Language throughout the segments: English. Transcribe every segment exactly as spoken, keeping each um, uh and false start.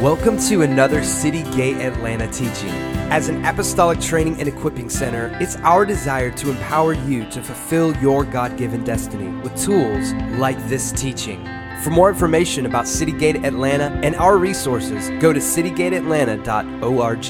Welcome to another City Gate Atlanta teaching. As an apostolic training and equipping center, it's our desire to empower you to fulfill your God-given destiny with tools like this teaching. For more information about City Gate Atlanta and our resources, go to city gate atlanta dot org.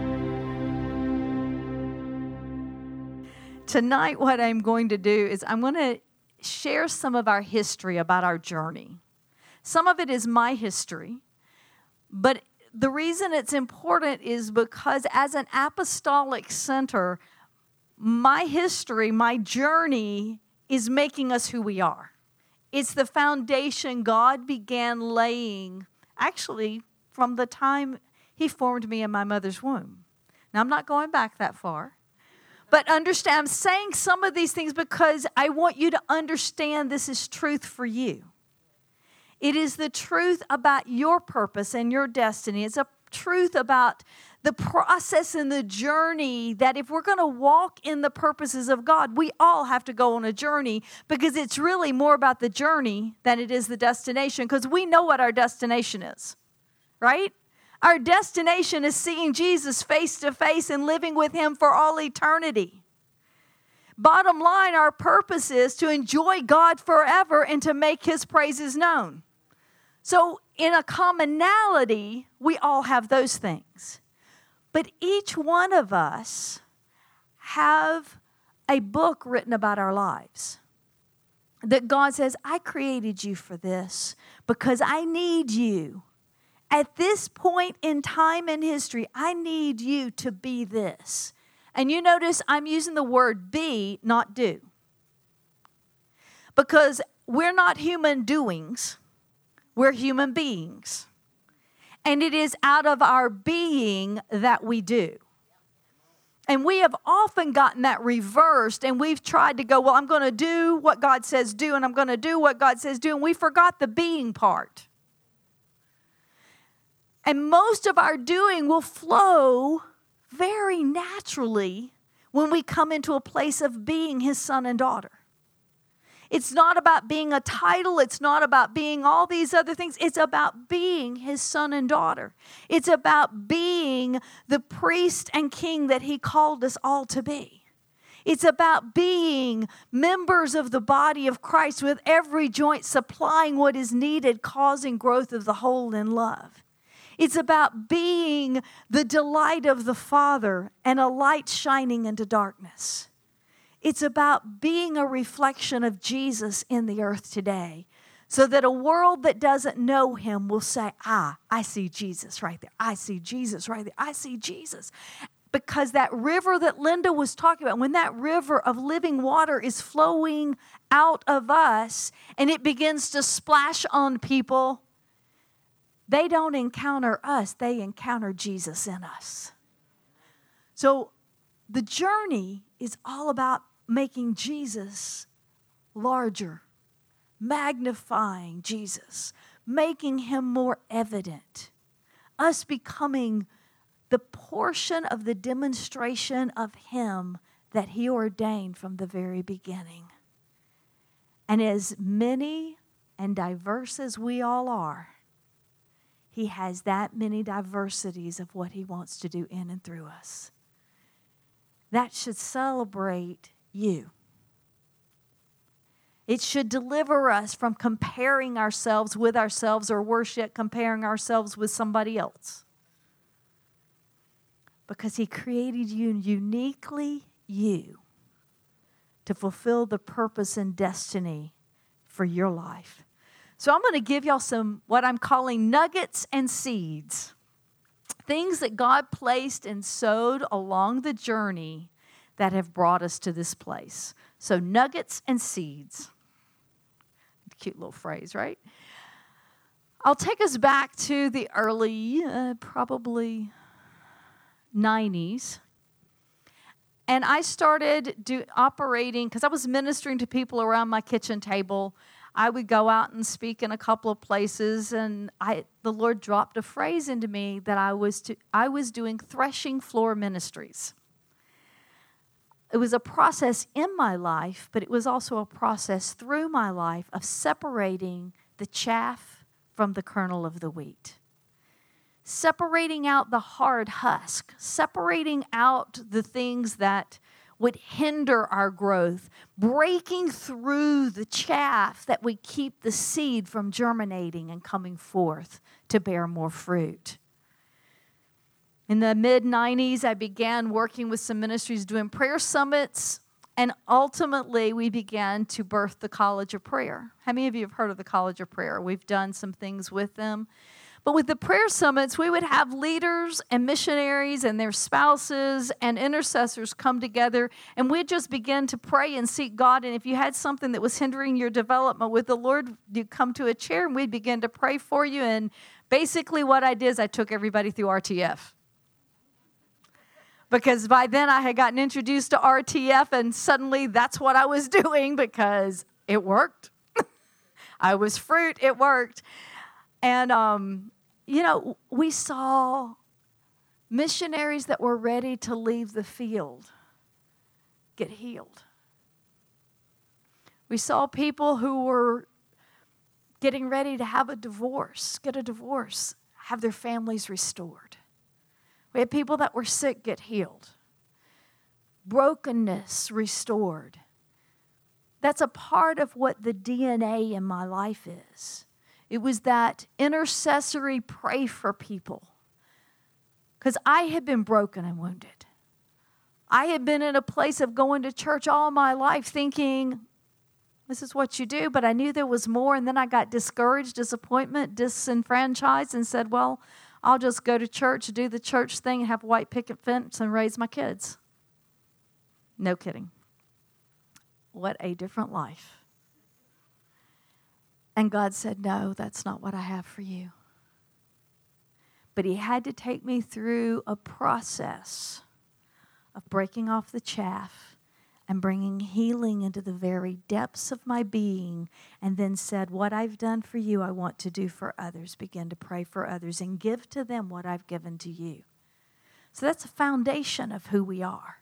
Tonight, what I'm going to do is I'm going to share some of our history about our journey. Some of it is my history. But the reason it's important is because as an apostolic center, my history, my journey is making us who we are. It's the foundation God began laying, actually, from the time He formed me in my mother's womb. Now, I'm not going back that far. But understand, I'm saying some of these things because I want you to understand this is truth for you. It is the truth about your purpose and your destiny. It's a truth about the process and the journey that if we're going to walk in the purposes of God, we all have to go on a journey because it's really more about the journey than it is the destination because we know what our destination is, right? Our destination is seeing Jesus face to face and living with Him for all eternity. Bottom line, our purpose is to enjoy God forever and to make His praises known. So in a commonality, we all have those things. But each one of us have a book written about our lives. That God says, I created you for this because I need you. At this point in time in history, I need you to be this. And you notice I'm using the word be, not do. Because we're not human doings. We're human beings. And it is out of our being that we do. And we have often gotten that reversed and we've tried to go, well, I'm going to do what God says do and I'm going to do what God says do. And we forgot the being part. And most of our doing will flow very naturally when we come into a place of being His son and daughter. It's not about being a title. It's not about being all these other things. It's about being His son and daughter. It's about being the priest and king that He called us all to be. It's about being members of the body of Christ with every joint supplying what is needed, causing growth of the whole in love. It's about being the delight of the Father and a light shining into darkness. It's about being a reflection of Jesus in the earth today so that a world that doesn't know Him will say, ah, I see Jesus right there. I see Jesus right there. I see Jesus. Because that river that Linda was talking about, when that river of living water is flowing out of us and it begins to splash on people, they don't encounter us. They encounter Jesus in us. So the journey is all about making Jesus larger, magnifying Jesus, making Him more evident, us becoming the portion of the demonstration of Him that He ordained from the very beginning. And as many and diverse as we all are, He has that many diversities of what He wants to do in and through us. That should celebrate you. It should deliver us from comparing ourselves with ourselves or worse yet, comparing ourselves with somebody else. Because He created you uniquely you to fulfill the purpose and destiny for your life. So I'm going to give y'all some what I'm calling nuggets and seeds. Things that God placed and sowed along the journey that have brought us to this place. So nuggets and seeds. Cute little phrase, right? I'll take us back to the early, uh, probably nineties. And I started do, operating, because I was ministering to people around my kitchen table. I would go out and speak in a couple of places, and I, the Lord dropped a phrase into me that I was to, I was doing threshing floor ministries. It was a process in my life, but it was also a process through my life of separating the chaff from the kernel of the wheat. separating out the hard husk, separating out the things that would hinder our growth, breaking through the chaff that would keep the seed from germinating and coming forth to bear more fruit. In the mid nineties, I began working with some ministries doing prayer summits, and ultimately we began to birth the College of Prayer. How many of you have heard of the College of Prayer? We've done some things with them. But with the prayer summits, we would have leaders and missionaries and their spouses and intercessors come together, and we'd just begin to pray and seek God. And if you had something that was hindering your development with the Lord, you'd come to a chair and we'd begin to pray for you. And basically what I did is I took everybody through R T F. Because by then I had gotten introduced to R T F, and suddenly that's what I was doing because it worked. I was fruit, it worked. And, um, you know, we saw missionaries that were ready to leave the field get healed. We saw people who were getting ready to have a divorce, get a divorce, have their families restored. We had people that were sick get healed. Brokenness restored. That's a part of what the D N A in my life is. It was that intercessory pray for people. Because I had been broken and wounded. I had been in a place of going to church all my life thinking, this is what you do, but I knew there was more, and then I got discouraged, disappointment, disenfranchised, and said, well, I'll just go to church, do the church thing, and have a white picket fence and raise my kids. No kidding. What a different life. And God said, no, that's not what I have for you. But he had to take me through a process of breaking off the chaff and bringing healing into the very depths of my being, and then said, what I've done for you, I want to do for others. Begin to pray for others and give to them what I've given to you. So that's a foundation of who we are.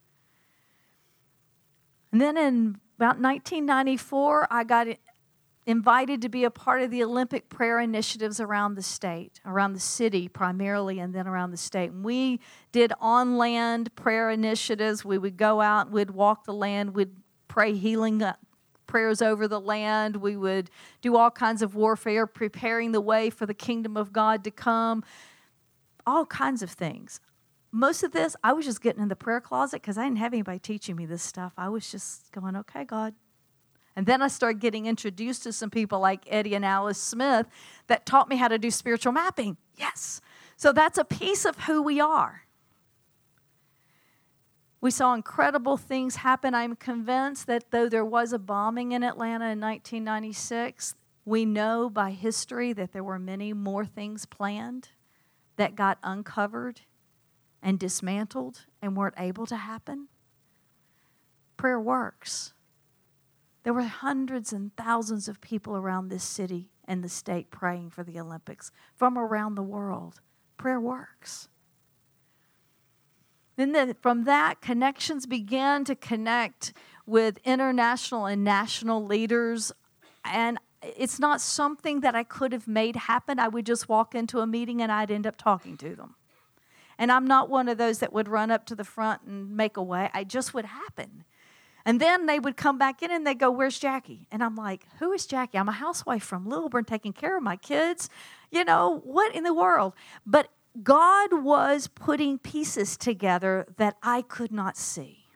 And then in about nineteen ninety-four, I got invited to be a part of the Olympic prayer initiatives around the state, around the city primarily, and then around the state. And we did on-land prayer initiatives. We would go out, we'd walk the land, we'd pray healing prayers over the land. We would do all kinds of warfare, preparing the way for the kingdom of God to come, all kinds of things. Most of this, I was just getting in the prayer closet because I didn't have anybody teaching me this stuff. I was just going, okay, God. And then I started getting introduced to some people like Eddie and Alice Smith that taught me how to do spiritual mapping. Yes. So that's a piece of who we are. We saw incredible things happen. I'm convinced that though there was a bombing in Atlanta in nineteen ninety-six, we know by history that there were many more things planned that got uncovered and dismantled and weren't able to happen. Prayer works. There were hundreds and thousands of people around this city and the state praying for the Olympics from around the world. Prayer works. Then the, from that, connections began to connect with international and national leaders. And it's not something that I could have made happen. I would just walk into a meeting and I'd end up talking to them. And I'm not one of those that would run up to the front and make a way. It just would happen. And then they would come back in and they'd go, where's Jackie? And I'm like, who is Jackie? I'm a housewife from Lilburn taking care of my kids. You know, what in the world? But God was putting pieces together that I could not see.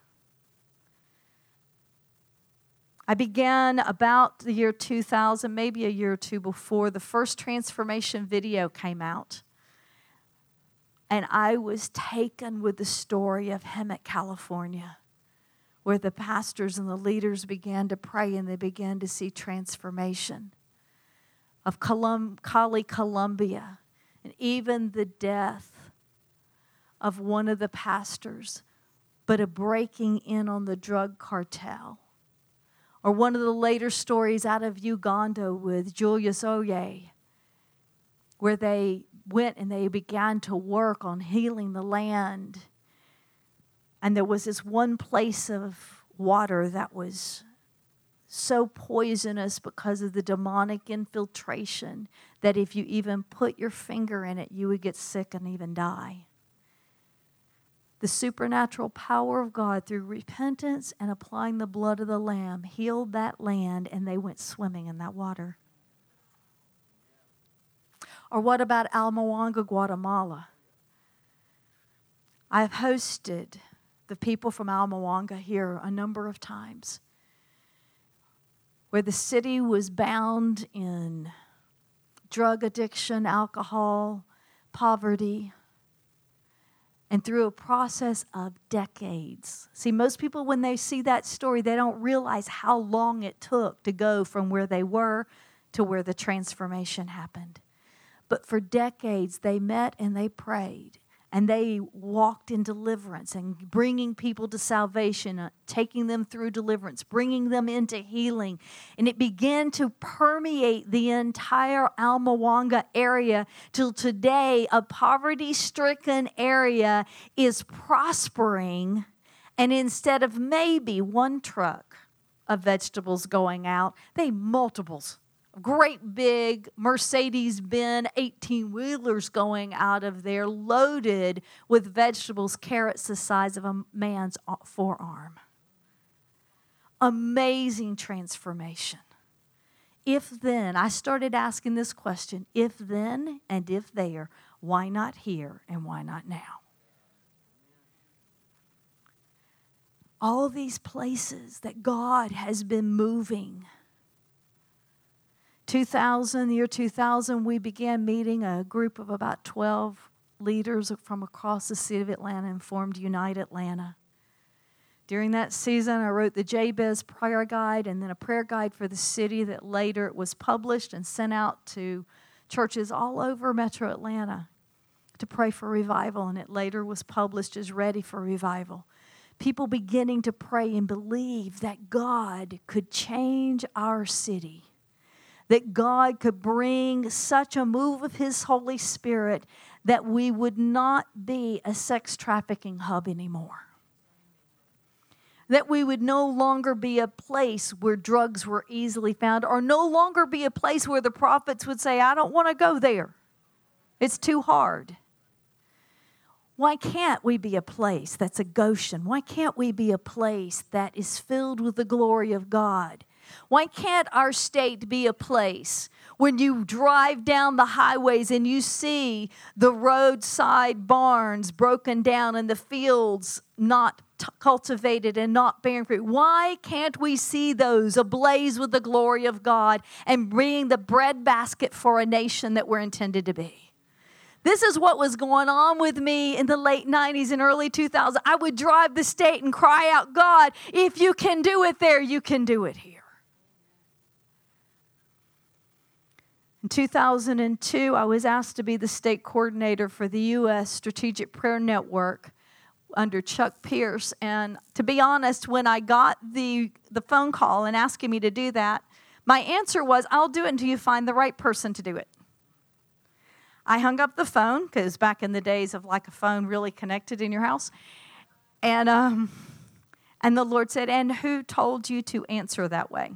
I began about the year two thousand, maybe a year or two before, the first transformation video came out. And I was taken with the story of Hemet, California, where the pastors and the leaders began to pray and they began to see transformation. Of Colum- Cali, Colombia, and even the death of one of the pastors, but a breaking in on the drug cartel. Or one of the later stories out of Uganda with Julius Oye, where they went and they began to work on healing the land. And there was this one place of water that was so poisonous because of the demonic infiltration that if you even put your finger in it, you would get sick and even die. The supernatural power of God through repentance and applying the blood of the Lamb healed that land, and they went swimming in that water. Or what about Almawanga, Guatemala? I've hosted the people from Almawanga here a number of times, where the city was bound in drug addiction, alcohol, poverty, and through a process of decades. See, most people, when they see that story, they don't realize how long it took to go from where they were to where the transformation happened. But for decades, they met and they prayed. And they walked in deliverance and bringing people to salvation, uh, taking them through deliverance, bringing them into healing. And it began to permeate the entire Almawanga area till today a poverty-stricken area is prospering. And instead of maybe one truck of vegetables going out, they multiples. Great big Mercedes-Benz eighteen-wheelers going out of there loaded with vegetables, carrots the size of a man's forearm. Amazing transformation. If then, I started asking this question, if then and if there, why not here and why not now? All these places that God has been moving. two thousand, the year two thousand, we began meeting a group of about twelve leaders from across the city of Atlanta and formed Unite Atlanta. During that season, I wrote the Jabez Prayer Guide and then a prayer guide for the city that later was published and sent out to churches all over Metro Atlanta to pray for revival, and it later was published as Ready for Revival. People beginning to pray and believe that God could change our city, that God could bring such a move of His Holy Spirit that we would not be a sex trafficking hub anymore. That we would no longer be a place where drugs were easily found, or no longer be a place where the prophets would say, I don't want to go there. It's too hard. Why can't we be a place that's a Goshen? Why can't we be a place that is filled with the glory of God? Why can't our state be a place when you drive down the highways and you see the roadside barns broken down and the fields not t- cultivated and not bearing fruit? Why can't we see those ablaze with the glory of God and bring the breadbasket for a nation that we're intended to be? This is what was going on with me in the late nineties and early two thousands. I would drive the state and cry out, God, if you can do it there, you can do it here. In two thousand two, I was asked to be the state coordinator for the U S Strategic Prayer Network under Chuck Pierce. And to be honest, when I got the, the phone call and asking me to do that, my answer was, I'll do it until you find the right person to do it. I hung up the phone, because back in the days of like a phone really connected in your house. And, um, and the Lord said, and who told you to answer that way?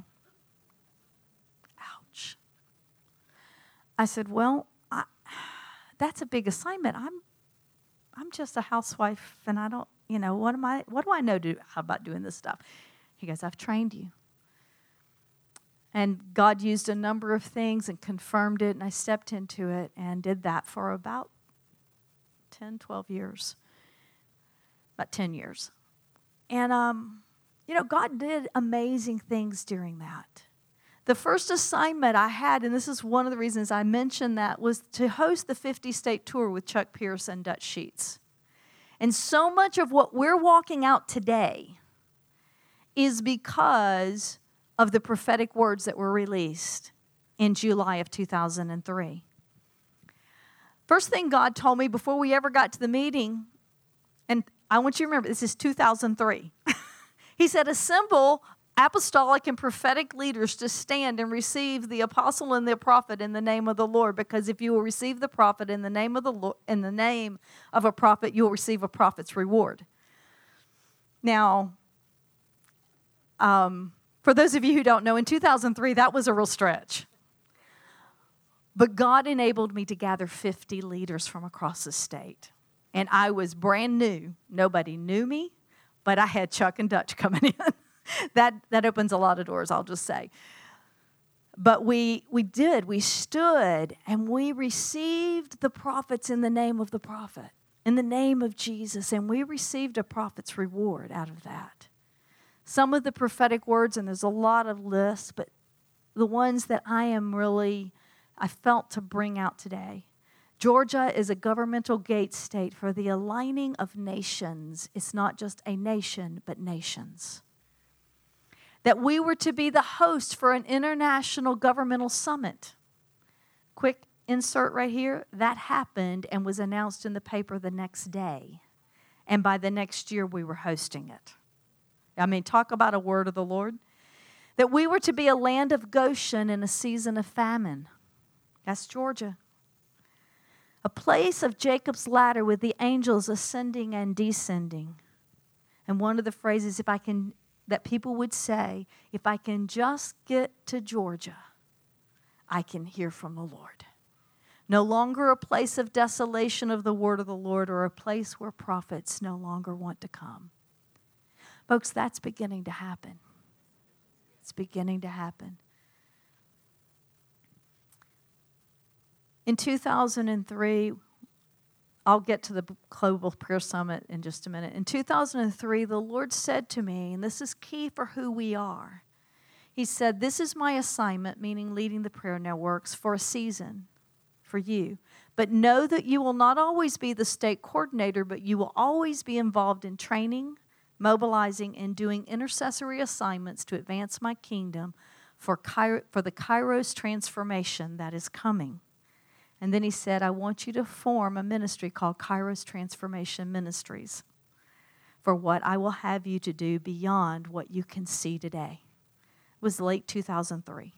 I said, well, I, that's a big assignment. I'm I'm just a housewife, and I don't, you know, what am I, what do I know do, about doing this stuff? He goes, I've trained you. And God used a number of things and confirmed it, and I stepped into it and did that for about ten, twelve years. About ten years. And, um, you know, God did amazing things during that. The first assignment I had, and this is one of the reasons I mentioned that, was to host the fifty-state tour with Chuck Pierce and Dutch Sheets. And so much of what we're walking out today is because of the prophetic words that were released in July of two thousand three. First thing God told me before we ever got to the meeting, and I want you to remember, this is two thousand three. He said, assemble apostolic and prophetic leaders to stand and receive the apostle and the prophet in the name of the Lord, because if you will receive the prophet in the name of the Lord, in the name of a prophet, you will receive a prophet's reward. Now, um, For those of you who don't know, in two thousand three, that was a real stretch. But God enabled me to gather fifty leaders from across the state. And I was brand new. Nobody knew me, but I had Chuck and Dutch coming in. that that opens a lot of doors, I'll just say. But we we did. We stood and we received the prophets in the name of the prophet, in the name of Jesus, and we received a prophet's reward out of that. Some of the prophetic words, and there's a lot of lists, but the ones that I am really, I felt to bring out today. Georgia is a governmental gate state for the aligning of nations. It's not just a nation, but nations. That we were to be the host for an international governmental summit. Quick insert right here. That happened and was announced in the paper the next day. And by the next year, we were hosting it. I mean, talk about a word of the Lord. That we were to be a land of Goshen in a season of famine. That's Georgia. A place of Jacob's ladder with the angels ascending and descending. And one of the phrases, if I can... that people would say, if I can just get to Georgia, I can hear from the Lord. No longer a place of desolation of the word of the Lord or a place where prophets no longer want to come. Folks, that's beginning to happen. It's beginning to happen. In two thousand three, I'll get to the Global Prayer Summit in just a minute. In two thousand three, the Lord said to me, and this is key for who we are. He said, this is my assignment, meaning leading the prayer networks for a season for you. But know that you will not always be the state coordinator, but you will always be involved in training, mobilizing, and doing intercessory assignments to advance my kingdom for, Ky- for the Kairos transformation that is coming. And then he said, I want you to form a ministry called Kairos Transformation Ministries for what I will have you to do beyond what you can see today. It was late two thousand three.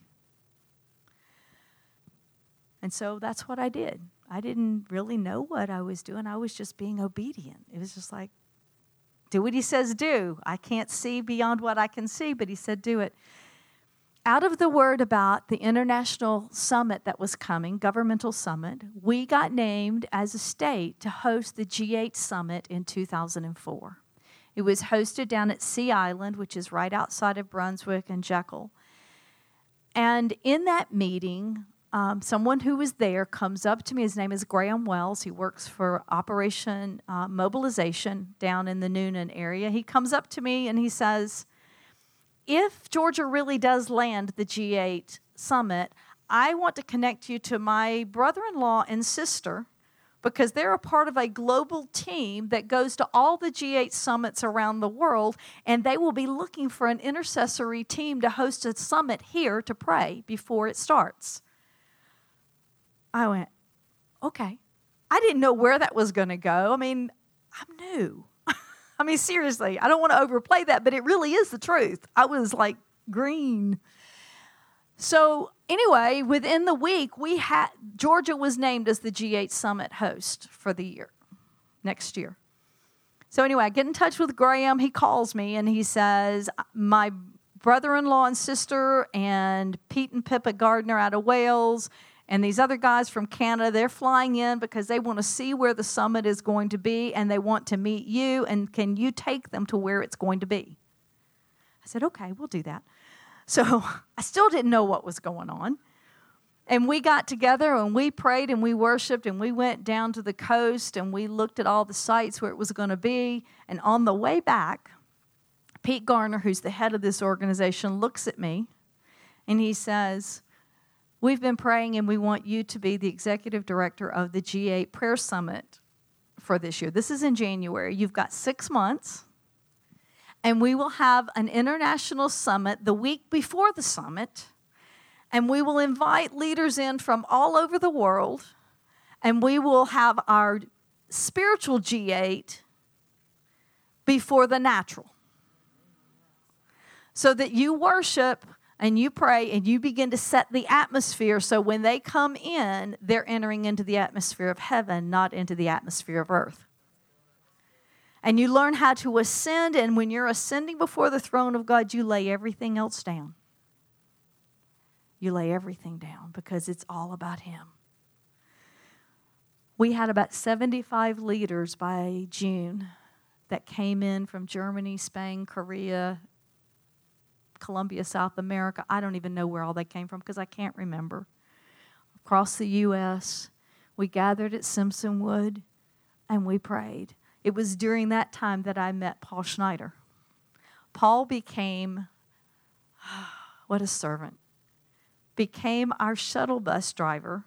And so that's what I did. I didn't really know what I was doing. I was just being obedient. It was just like, do what he says do. I can't see beyond what I can see, but he said do it. Out of the word about the international summit that was coming, governmental summit, we got named as a state to host the G eight summit in two thousand four. It was hosted down at Sea Island, which is right outside of Brunswick and Jekyll. And in that meeting, um, someone who was there comes up to me. His name is Graham Wells. He works for Operation uh, Mobilization down in the Noonan area. He comes up to me and he says, if Georgia really does land the G eight summit, I want to connect you to my brother-in-law and sister because they're a part of a global team that goes to all the G eight summits around the world, and they will be looking for an intercessory team to host a summit here to pray before it starts. I went, okay. I didn't know where that was going to go. I mean, I'm new. I mean, seriously, I don't want to overplay that, but it really is the truth. I was like green. So anyway, within the week, we had Georgia was named as the G eight Summit host for the year, next year. So anyway, I get in touch with Graham. He calls me and he says, my brother-in-law and sister and Pete and Pippa Gardner out of Wales and these other guys from Canada, they're flying in because they want to see where the summit is going to be and they want to meet you, and can you take them to where it's going to be? I said, okay, we'll do that. So I still didn't know what was going on. And we got together and we prayed and we worshiped and we went down to the coast and we looked at all the sites where it was going to be. And on the way back, Pete Garner, who's the head of this organization, looks at me and he says, we've been praying and we want you to be the executive director of the G eight Prayer Summit for this year. This is in January. You've got six months. And we will have an international summit the week before the summit. And we will invite leaders in from all over the world. And we will have our spiritual G eight before the natural. So that you worship and you pray and you begin to set the atmosphere so when they come in, they're entering into the atmosphere of heaven, not into the atmosphere of earth. And you learn how to ascend, and when you're ascending before the throne of God, you lay everything else down. You lay everything down because it's all about Him. We had about seventy-five leaders by June that came in from Germany, Spain, Korea, Colombia, South America. I don't even know where all they came from because I can't remember. Across the U S, we gathered at Simpson Wood and we prayed. It was during that time that I met Paul Schneider. Paul became, what a servant, became our shuttle bus driver.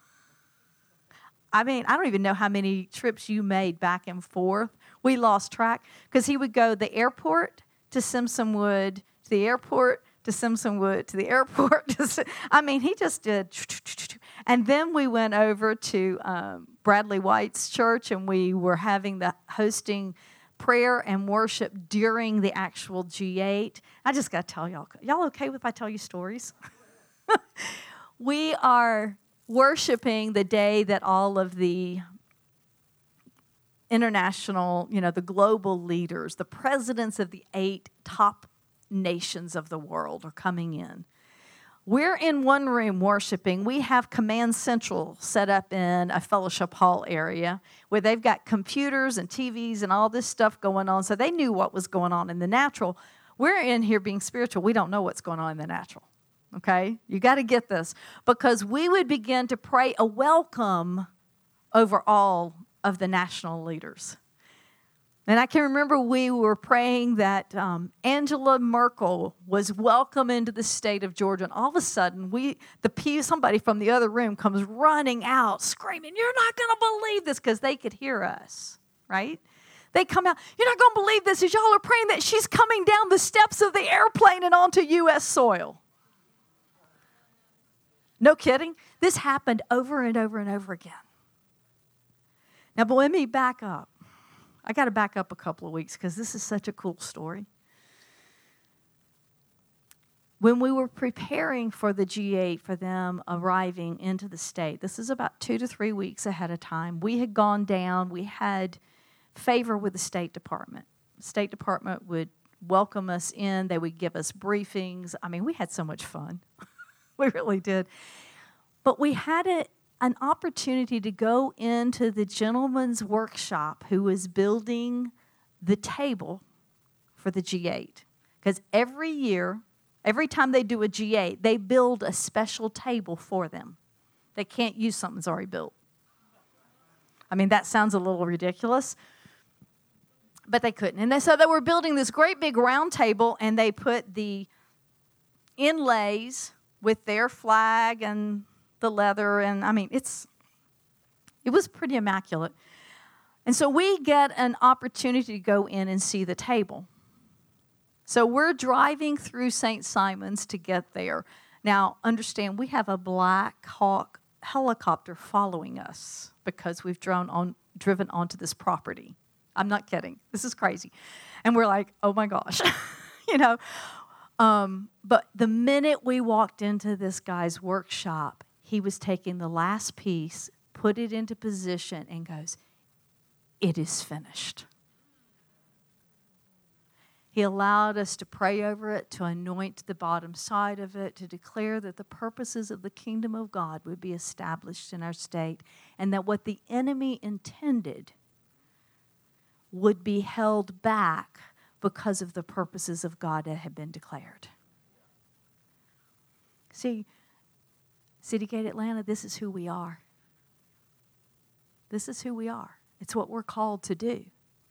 I mean, I don't even know how many trips you made back and forth. We lost track because he would go the airport to Simpson Wood, to the airport to Simpson Wood, to the airport. To, I mean, he just did. And then we went over to um, Bradley White's church, and we were having the hosting prayer and worship during the actual G eight. I just got to tell y'all, y'all okay if I tell you stories? We are worshiping the day that all of the international, you know, the global leaders, the presidents of the eight top nations of the world are coming in. We're in one room worshiping. We have Command Central set up in a fellowship hall area where they've got computers and T Vs and all this stuff going on. So they knew what was going on in the natural. We're in here being spiritual. We don't know what's going on in the natural. Okay? You got to get this. Because we would begin to pray a welcome over all of the national leaders. And I can remember we were praying that um, Angela Merkel was welcome into the state of Georgia. And all of a sudden, we, the pew, somebody from the other room comes running out, screaming, "You're not going to believe this," because they could hear us, right? They come out, "You're not going to believe this," as y'all are praying that she's coming down the steps of the airplane and onto U S soil. No kidding. This happened over and over and over again. Now, but let me back up. I got to back up a couple of weeks because this is such a cool story. When we were preparing for the G eight, for them arriving into the state, this is about two to three weeks ahead of time, we had gone down, we had favor with the State Department. The State Department would welcome us in, they would give us briefings. I mean, we had so much fun. We really did. But we had a, an opportunity to go into the gentleman's workshop who was building the table for the G eight. Because every year, every time they do a G eight, they build a special table for them. They can't use something that's already built. I mean, that sounds a little ridiculous, but they couldn't. And they, so they were building this great big round table, and they put the inlays with their flag and the leather, and I mean, it's it was pretty immaculate. And so we get an opportunity to go in and see the table. So we're driving through Saint Simon's to get there. Now, understand, we have a Black Hawk helicopter following us because we've drone on, driven onto this property. I'm not kidding. This is crazy. And we're like, oh my gosh, you know. Um, but the minute we walked into this guy's workshop, he was taking the last piece, put it into position, and goes, "It is finished." He allowed us to pray over it, to anoint the bottom side of it, to declare that the purposes of the kingdom of God would be established in our state, and that what the enemy intended would be held back because of the purposes of God that had been declared. See, City Gate Atlanta, this is who we are. This is who we are. It's what we're called to do.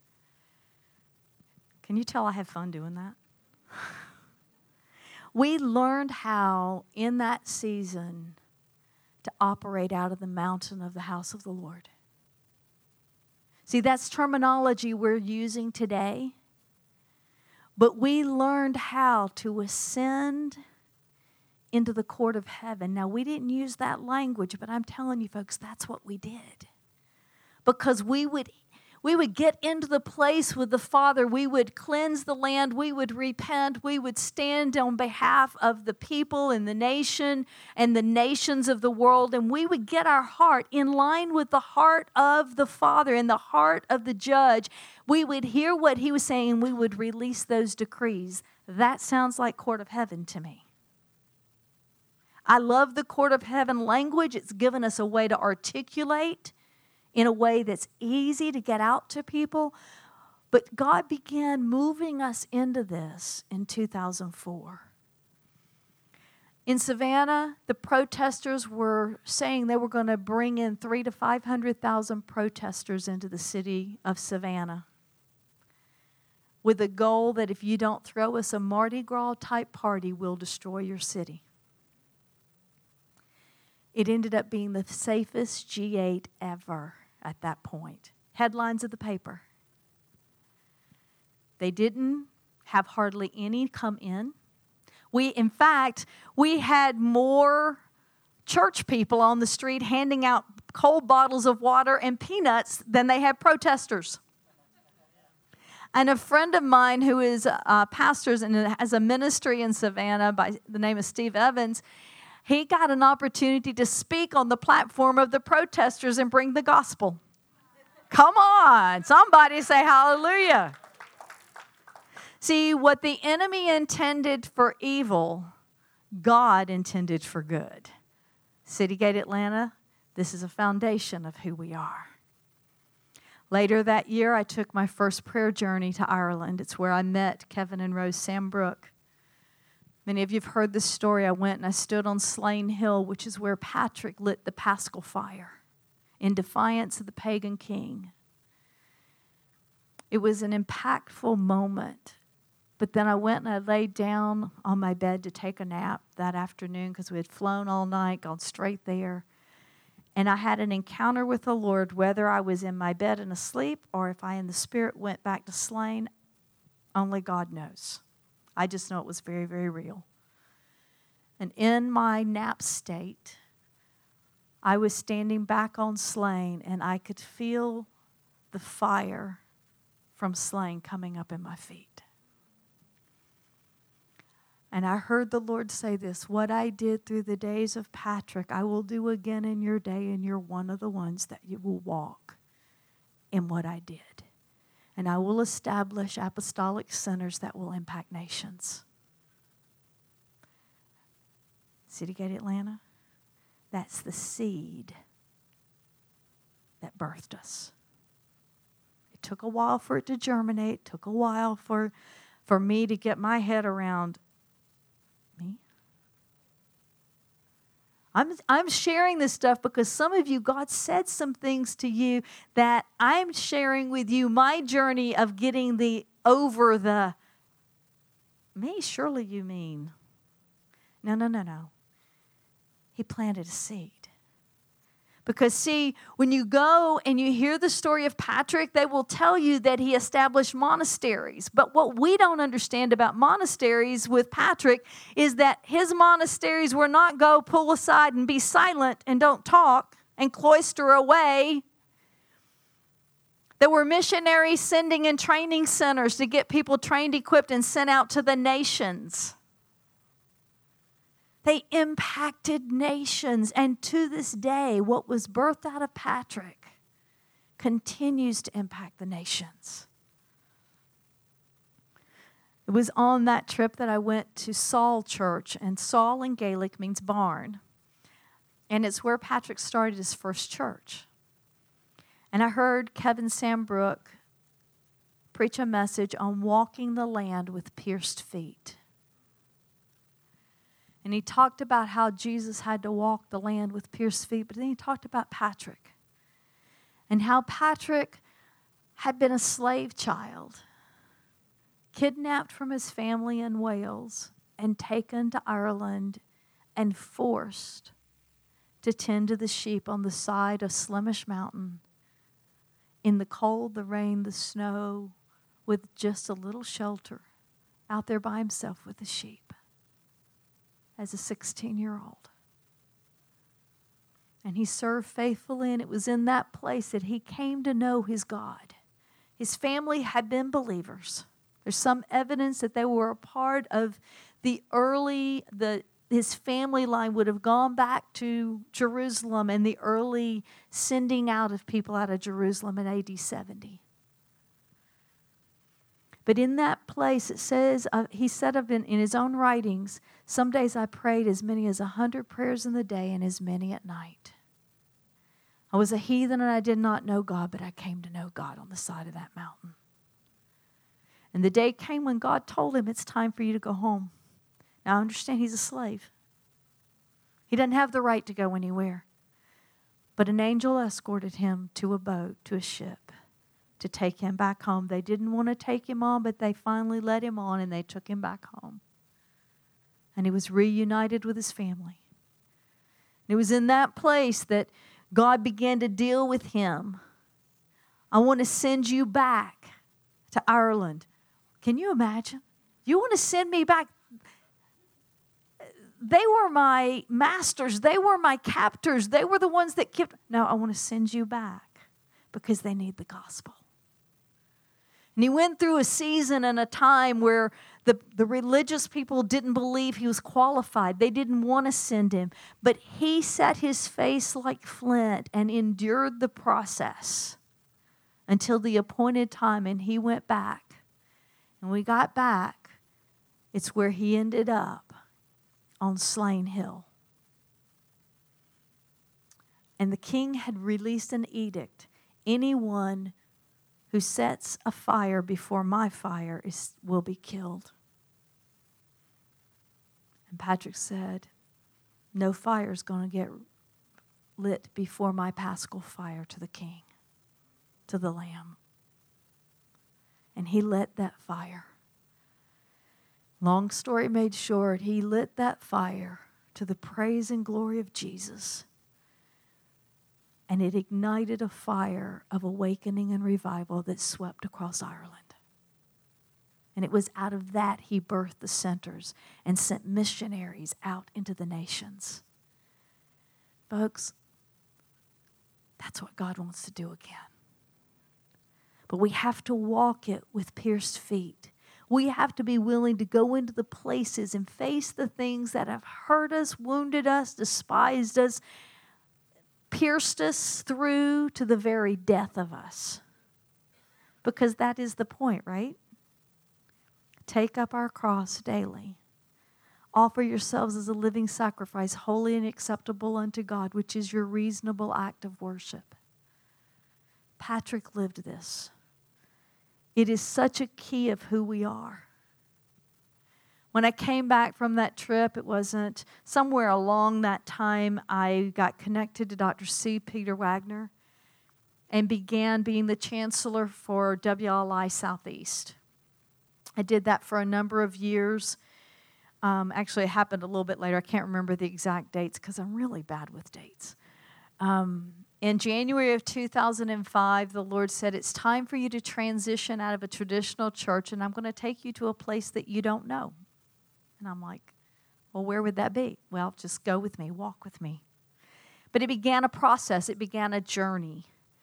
Can you tell I have fun doing that? We learned how, in that season, to operate out of the mountain of the house of the Lord. See, that's terminology we're using today. But we learned how to ascend into the court of heaven. Now, we didn't use that language, but I'm telling you folks, that's what we did. Because we would, We would get into the place with the Father. We would cleanse the land. We would repent. We would stand on behalf of the people and the nation and the nations of the world. And we would get our heart in line with the heart of the Father and the heart of the judge. We would hear what he was saying and we would release those decrees. That sounds like court of heaven to me. I love the court of heaven language. It's given us a way to articulate in a way that's easy to get out to people. But God began moving us into this in two thousand four. In Savannah, the protesters were saying they were going to bring in three to five hundred thousand protesters into the city of Savannah, with the goal that if you don't throw us a Mardi Gras type party, we'll destroy your city. It ended up being the safest G eight ever at that point. Headlines of the paper. They didn't have hardly any come in. We, in fact, we had more church people on the street handing out cold bottles of water and peanuts than they had protesters. And a friend of mine who is uh, pastors and has a ministry in Savannah by the name of Steve Evans, he got an opportunity to speak on the platform of the protesters and bring the gospel. Come on, somebody say hallelujah. See, what the enemy intended for evil, God intended for good. City Gate Atlanta, this is a foundation of who we are. Later that year, I took my first prayer journey to Ireland. It's where I met Kevin and Rose Sambrook. Many of you have heard this story. I went and I stood on Slane Hill, which is where Patrick lit the Paschal fire in defiance of the pagan king. It was an impactful moment. But then I went and I laid down on my bed to take a nap that afternoon because we had flown all night, gone straight there. And I had an encounter with the Lord, whether I was in my bed and asleep or if I in the Spirit went back to Slane, only God knows. I just know it was very, very real. And in my nap state, I was standing back on Slane and I could feel the fire from Slane coming up in my feet. And I heard the Lord say this, what I did through the days of Patrick, I will do again in your day, and you're one of the ones that you will walk in what I did. And I will establish apostolic centers that will impact nations. City Gate Atlanta, that's the seed that birthed us. It took a while for it to germinate. It took a while for, for me to get my head around me. I'm, I'm sharing this stuff because some of you, God said some things to you that I'm sharing with you my journey of getting the over the, me, surely you mean. No, no, no, no. He planted a seed. Because see, when you go and you hear the story of Patrick, they will tell you that he established monasteries. But what we don't understand about monasteries with Patrick is that his monasteries were not go pull aside and be silent and don't talk and cloister away. There were missionary sending and training centers to get people trained, equipped, and sent out to the nations. They impacted nations, and to this day, what was birthed out of Patrick continues to impact the nations. It was on that trip that I went to Saul Church, and Saul in Gaelic means barn, and it's where Patrick started his first church. And I heard Kevin Sambrook preach a message on walking the land with pierced feet. And he talked about how Jesus had to walk the land with pierced feet. But then he talked about Patrick. And how Patrick had been a slave child, kidnapped from his family in Wales and taken to Ireland and forced to tend to the sheep on the side of Slemish Mountain in the cold, the rain, the snow, with just a little shelter out there by himself with the sheep. As a sixteen-year-old. And he served faithfully, and it was in that place that he came to know his God. His family had been believers. There's some evidence that they were a part of the early, the his family line would have gone back to Jerusalem and the early sending out of people out of Jerusalem in A D seventy. But in that place, it says, uh, he said of in, in his own writings, some days I prayed as many as a hundred prayers in the day and as many at night. I was a heathen and I did not know God, but I came to know God on the side of that mountain. And the day came when God told him, it's time for you to go home. Now, I understand he's a slave. He doesn't have the right to go anywhere. But an angel escorted him to a boat, to a ship, to take him back home. They didn't want to take him on, but they finally let him on and they took him back home. And he was reunited with his family. And it was in that place that God began to deal with him. I want to send you back to Ireland. Can you imagine? You want to send me back? They were my masters. They were my captors. They were the ones that kept. No, I want to send you back because they need the gospel. And he went through a season and a time where the, the religious people didn't believe he was qualified. They didn't want to send him. But he set his face like flint and endured the process until the appointed time, and he went back. And we got back, it's where he ended up, on Slane Hill. And the king had released an edict. Anyone who sets a fire before my fire is, will be killed. And Patrick said, no fire is going to get lit before my paschal fire to the king, to the Lamb. And he lit that fire. Long story made short, he lit that fire to the praise and glory of Jesus. And it ignited a fire of awakening and revival that swept across Ireland. And it was out of that he birthed the centers and sent missionaries out into the nations. Folks, that's what God wants to do again. But we have to walk it with pierced feet. We have to be willing to go into the places and face the things that have hurt us, wounded us, despised us, pierced us through to the very death of us. Because that is the point, right? Take up our cross daily. Offer yourselves as a living sacrifice, holy and acceptable unto God, which is your reasonable act of worship. Patrick lived this. It is such a key of who we are. When I came back from that trip, it wasn't somewhere along that time I got connected to Doctor C. Peter Wagner and began being the chancellor for W L I Southeast. I did that for a number of years. Um, actually, it happened a little bit later. I can't remember the exact dates because I'm really bad with dates. Um, in January of two thousand five, the Lord said, it's time for you to transition out of a traditional church, and I'm going to take you to a place that you don't know. And I'm like, well, where would that be? Well, just go with me, walk with me. But it began a process. It began a journey.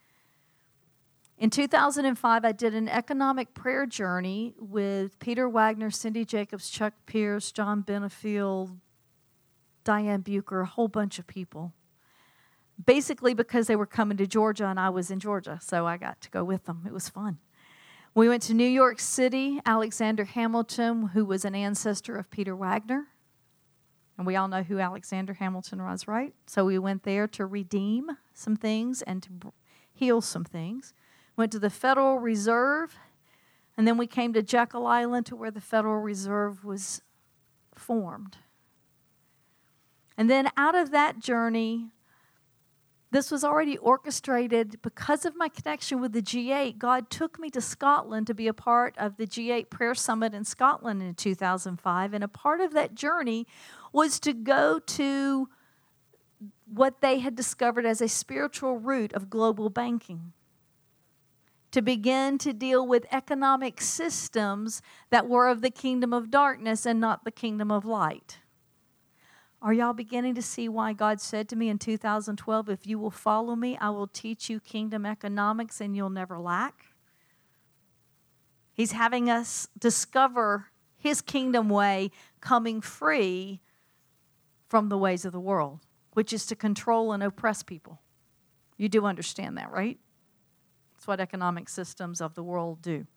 In two thousand five, I did an economic prayer journey with Peter Wagner, Cindy Jacobs, Chuck Pierce, John Benefield, Diane Bucher, a whole bunch of people. Basically because they were coming to Georgia and I was in Georgia, so I got to go with them. It was fun. We went to New York City. Alexander Hamilton, who was an ancestor of Peter Wagner. And we all know who Alexander Hamilton was, right? So we went there to redeem some things and to heal some things. Went to the Federal Reserve, and then we came to Jekyll Island to where the Federal Reserve was formed. And then out of that journey, this was already orchestrated because of my connection with the G eight. God took me to Scotland to be a part of the G eight Prayer Summit in Scotland in two thousand five. And a part of that journey was to go to what they had discovered as a spiritual root of global banking, to begin to deal with economic systems that were of the kingdom of darkness and not the kingdom of light. Are y'all beginning to see why God said to me in two thousand twelve, if you will follow me, I will teach you kingdom economics and you'll never lack? He's having us discover his kingdom way, coming free from the ways of the world, which is to control and oppress people. You do understand that, right? That's what economic systems of the world do.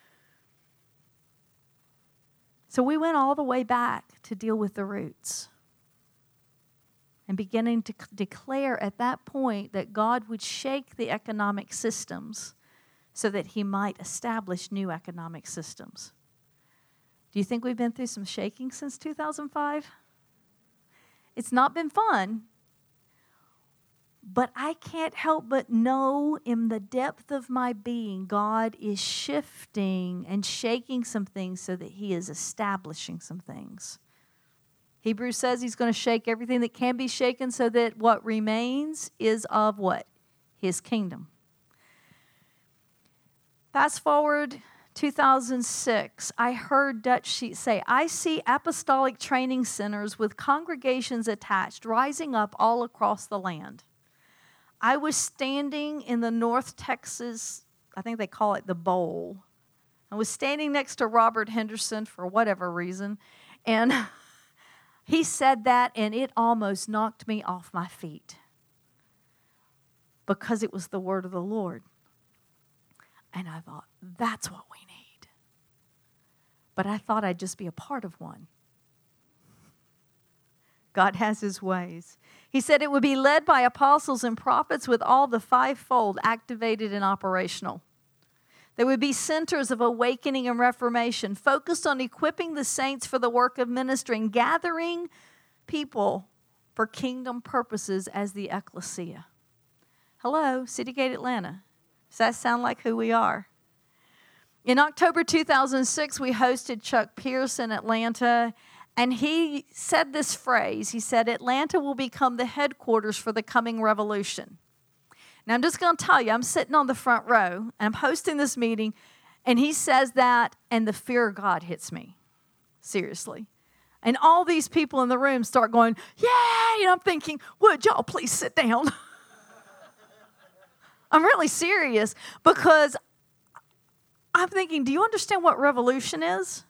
So we went all the way back to deal with the roots and beginning to declare at that point that God would shake the economic systems so that he might establish new economic systems. Do you think we've been through some shaking since two thousand five? It's not been fun, but I can't help but know in the depth of my being, God is shifting and shaking some things so that he is establishing some things. Hebrews says he's going to shake everything that can be shaken so that what remains is of what? His kingdom. Fast forward two thousand six, I heard Dutch Sheet say, I see apostolic training centers with congregations attached rising up all across the land. I was standing in the North Texas, I think they call it the Bowl. I was standing next to Robert Henderson for whatever reason, and he said that, and it almost knocked me off my feet because it was the word of the Lord. And I thought, that's what we need. But I thought I'd just be a part of one. God has his ways. He said it would be led by apostles and prophets with all the fivefold activated and operational. There would be centers of awakening and reformation focused on equipping the saints for the work of ministering, gathering people for kingdom purposes as the ecclesia. Hello, City Gate Atlanta. Does that sound like who we are? In October two thousand six, we hosted Chuck Pierce in Atlanta, and he said this phrase. He said, Atlanta will become the headquarters for the coming revolution. Now, I'm just going to tell you, I'm sitting on the front row, and I'm hosting this meeting, and he says that, and the fear of God hits me. Seriously. And all these people in the room start going, yeah, and I'm thinking, would y'all please sit down? I'm really serious because I'm thinking, do you understand what revolution is?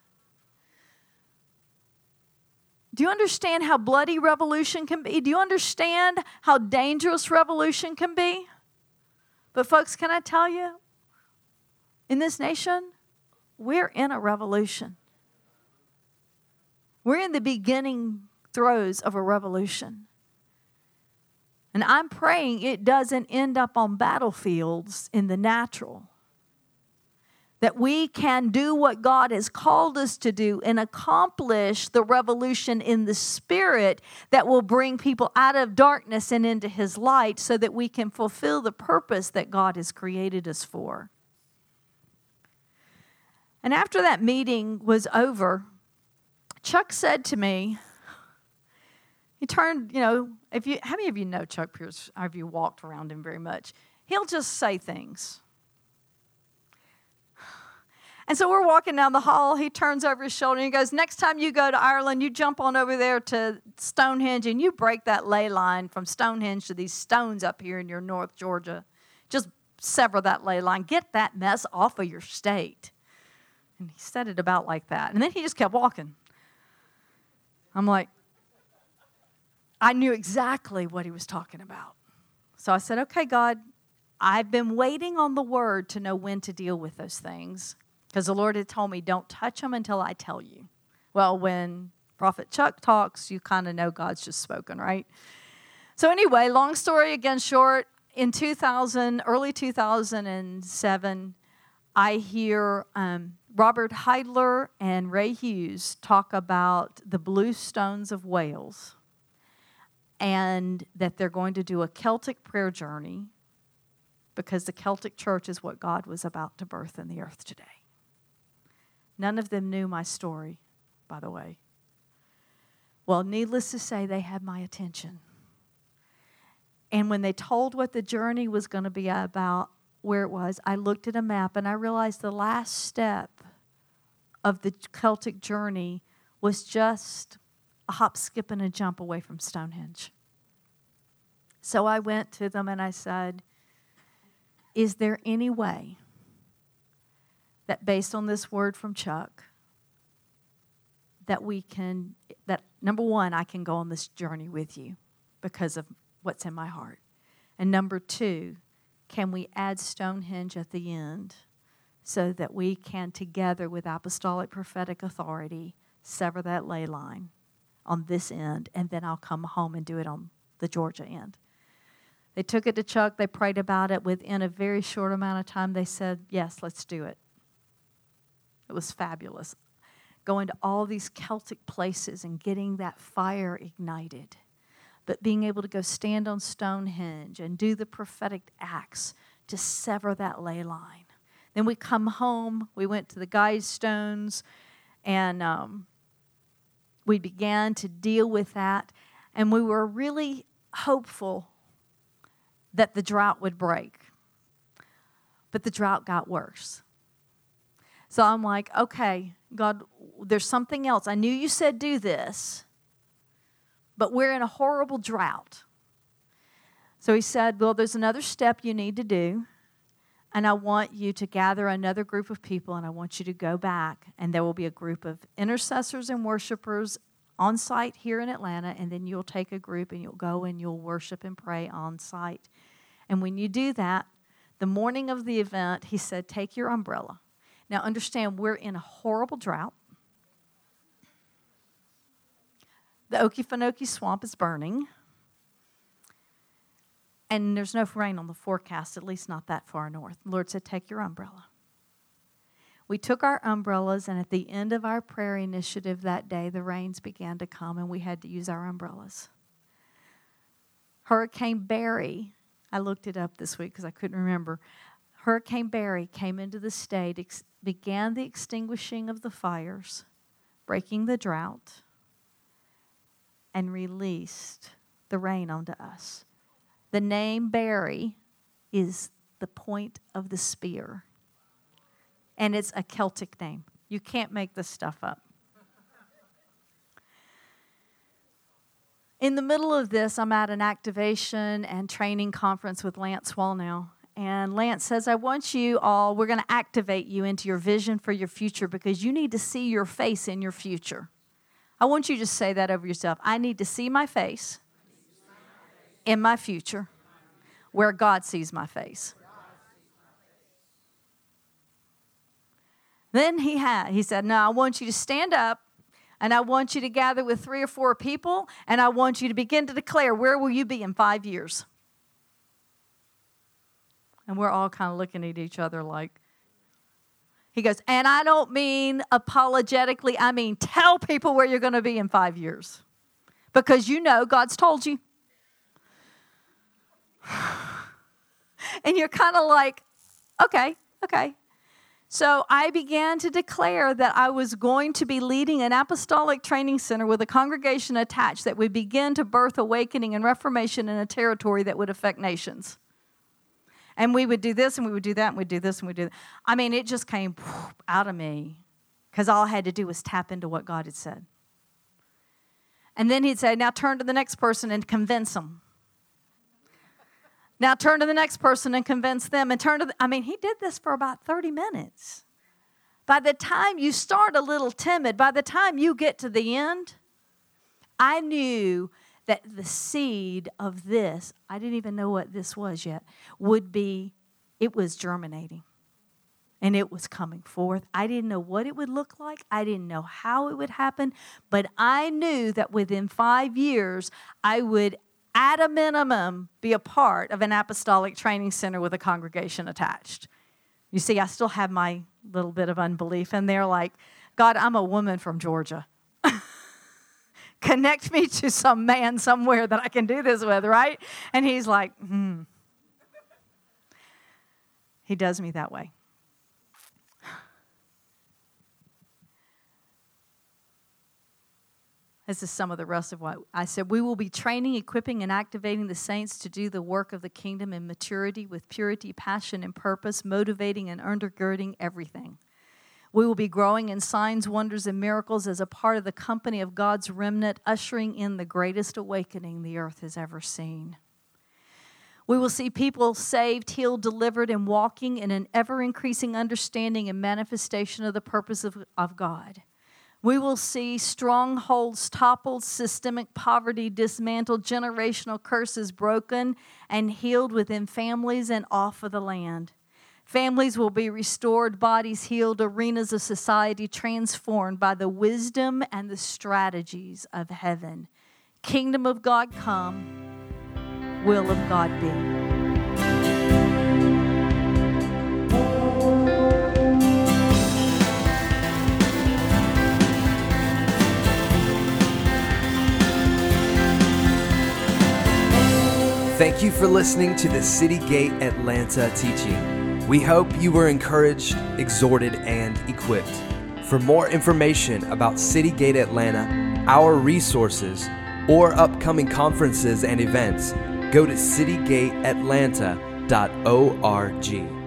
Do you understand how bloody revolution can be? Do you understand how dangerous revolution can be? But folks, can I tell you, in this nation, we're in a revolution. We're in the beginning throes of a revolution. And I'm praying it doesn't end up on battlefields in the natural. That we can do what God has called us to do and accomplish the revolution in the spirit that will bring people out of darkness and into his light so that we can fulfill the purpose that God has created us for. And after that meeting was over, Chuck said to me, he turned, you know, if you, how many of you know Chuck Pierce? Have you walked around him very much? He'll just say things. And so we're walking down the hall. He turns over his shoulder and he goes, next time you go to Ireland, you jump on over there to Stonehenge and you break that ley line from Stonehenge to these stones up here in your North Georgia. Just sever that ley line. Get that mess off of your state. And he said it about like that. And then he just kept walking. I'm like, I knew exactly what he was talking about. So I said, okay, God, I've been waiting on the word to know when to deal with those things. Because the Lord had told me, don't touch them until I tell you. Well, when Prophet Chuck talks, you kind of know God's just spoken, right? So anyway, long story again short, in two thousand, early two thousand seven, I hear um, Robert Heidler and Ray Hughes talk about the blue stones of Wales and that they're going to do a Celtic prayer journey because the Celtic church is what God was about to birth in the earth today. None of them knew my story, by the way. Well, needless to say, they had my attention. And when they told what the journey was going to be about, where it was, I looked at a map and I realized the last step of the Celtic journey was just a hop, skip, and a jump away from Stonehenge. So I went to them and I said, is there any way that based on this word from Chuck, that we can, that number one, I can go on this journey with you because of what's in my heart. And number two, can we add Stonehenge at the end so that we can together with apostolic prophetic authority sever that ley line on this end, and then I'll come home and do it on the Georgia end. They took it to Chuck. They prayed about it. Within a very short amount of time, they said, yes, let's do it. It was fabulous. Going to all these Celtic places and getting that fire ignited. But being able to go stand on Stonehenge and do the prophetic acts to sever that ley line. Then we come home. We went to the guide stones, and um, we began to deal with that. And we were really hopeful that the drought would break. But the drought got worse. So I'm like, okay, God, there's something else. I knew you said do this, but we're in a horrible drought. So he said, well, there's another step you need to do, and I want you to gather another group of people, and I want you to go back, and there will be a group of intercessors and worshipers on site here in Atlanta, and then you'll take a group and you'll go and you'll worship and pray on site. And when you do that, the morning of the event, he said, take your umbrella. Now understand, we're in a horrible drought. The Okefenokee Swamp is burning. And there's no rain on the forecast, at least not that far north. The Lord said, take your umbrella. We took our umbrellas, and at the end of our prayer initiative that day, the rains began to come, and we had to use our umbrellas. Hurricane Barry, I looked it up this week because I couldn't remember. Hurricane Barry came into the state, ex- began the extinguishing of the fires, breaking the drought, and released the rain onto us. The name Barry is the point of the spear. And it's a Celtic name. You can't make this stuff up. In the middle of this, I'm at an activation and training conference with Lance Wallnau. And Lance says, I want you all, we're going to activate you into your vision for your future because you need to see your face in your future. I want you to say that over yourself. I need to see my face in my future where God sees my face. Then he had, he said, no, I want you to stand up, and I want you to gather with three or four people, and I want you to begin to declare, where will you be in five years? And we're all kind of looking at each other like, he goes, and I don't mean apologetically, I mean tell people where you're going to be in five years. Because you know God's told you. And you're kind of like, okay, okay. So I began to declare that I was going to be leading an apostolic training center with a congregation attached that would begin to birth awakening and reformation in a territory that would affect nations. And we would do this and we would do that and we'd do this and we'd do that. I mean, it just came out of me because all I had to do was tap into what God had said. And then he'd say, now turn to the next person and convince them. Now turn to the next person and convince them. And turn to the, I mean, he did this for about thirty minutes. By the time you start a little timid, by the time you get to the end, I knew that the seed of this, I didn't even know what this was yet, would be, it was germinating. And it was coming forth. I didn't know what it would look like. I didn't know how it would happen. But I knew that within five years, I would at a minimum, be a part of an apostolic training center with a congregation attached. You see, I still have my little bit of unbelief, and they're like, God, I'm a woman from Georgia. Connect me to some man somewhere that I can do this with, right? And he's like, hmm. He does me that way. This is some of the rest of what I said. We will be training, equipping, and activating the saints to do the work of the kingdom in maturity with purity, passion, and purpose, motivating and undergirding everything. We will be growing in signs, wonders, and miracles as a part of the company of God's remnant, ushering in the greatest awakening the earth has ever seen. We will see people saved, healed, delivered, and walking in an ever-increasing understanding and manifestation of the purpose of, of God. We will see strongholds toppled, systemic poverty dismantled, generational curses broken and healed within families and off of the land. Families will be restored, bodies healed, arenas of society transformed by the wisdom and the strategies of heaven. Kingdom of God come, will of God be. Thank you for listening to the City Gate Atlanta teaching. We hope you were encouraged, exhorted, and equipped. For more information about City Gate Atlanta, our resources, or upcoming conferences and events, go to city gate atlanta dot org.